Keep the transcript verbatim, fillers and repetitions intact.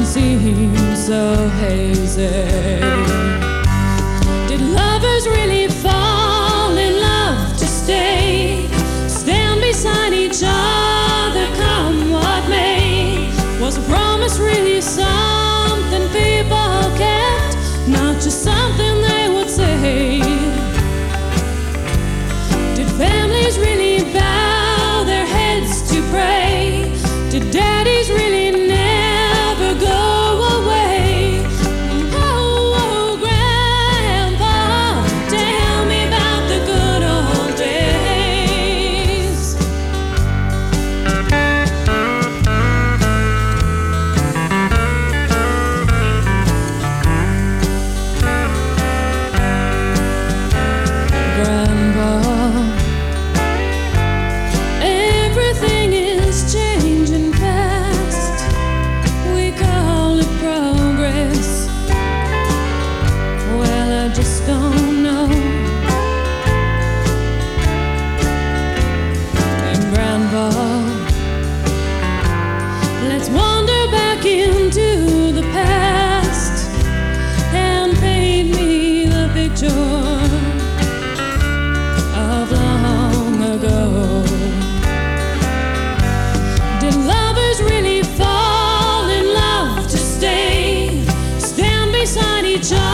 seems so hazy. Did lovers really fall in love to stay? Stand beside each other, come what may? Was a promise really something people kept, not just something they would say? Did families really bow their heads to pray? Did daddies really never go away? Oh, oh, Grandpa, tell me about the good old days. Grandpa, everything is changing fast. We call it progress. Well, I just don't know. And Grandpa, let's wander back into the past and paint me the picture of long ago. Did lovers really fall in love to stay? Stand beside each other,